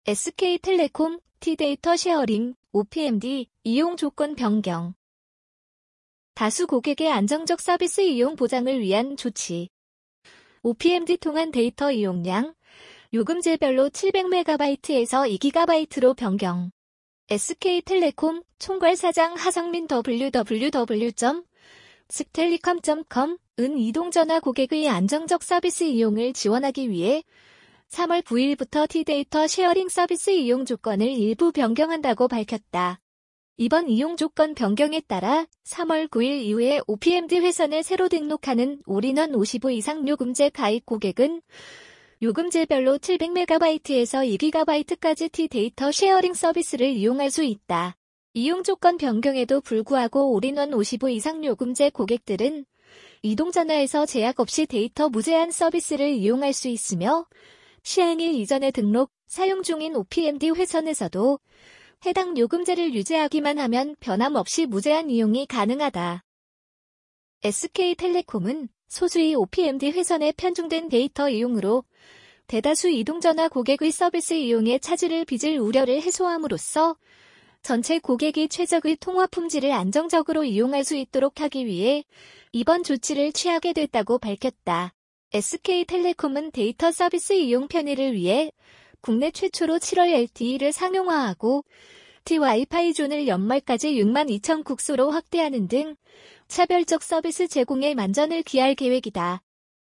SK텔레콤 T데이터 쉐어링 OPMD 이용 조건 변경. 다수 고객의 안정적 서비스 이용 보장을 위한 조치. OPMD 통한 데이터 이용량 요금제별로 700MB에서 2GB로 변경. SK텔레콤 총괄사장 하성민 www.sktelecom.com은 이동전화 고객의 안정적 서비스 이용을 지원하기 위해 3월 9일부터 T데이터 쉐어링 서비스 이용 조건을 일부 변경한다고 밝혔다. 이번 이용 조건 변경에 따라 3월 9일 이후에 OPMD 회선에 새로 등록하는 올인원 55 이상 요금제 가입 고객은 요금제별로 700MB에서 2GB까지 T데이터 쉐어링 서비스를 이용할 수 있다. 이용 조건 변경에도 불구하고 올인원 55 이상 요금제 고객들은 이동전화에서 제약 없이 데이터 무제한 서비스를 이용할 수 있으며 시행일 이전에 등록, 사용 중인 OPMD 회선에서도 해당 요금제를 유지하기만 하면 변함없이 무제한 이용이 가능하다. SK텔레콤은 소수의 OPMD 회선에 편중된 데이터 이용으로 대다수 이동전화 고객의 서비스 이용에 차질을 빚을 우려를 해소함으로써 전체 고객이 최적의 통화 품질을 안정적으로 이용할 수 있도록 하기 위해 이번 조치를 취하게 됐다고 밝혔다. SK텔레콤은 데이터 서비스 이용 편의를 위해 국내 최초로 7월 LTE를 상용화하고 T-Wi-Fi 존을 연말까지 62,000국소로 확대하는 등 차별적 서비스 제공에 만전을 기할 계획이다.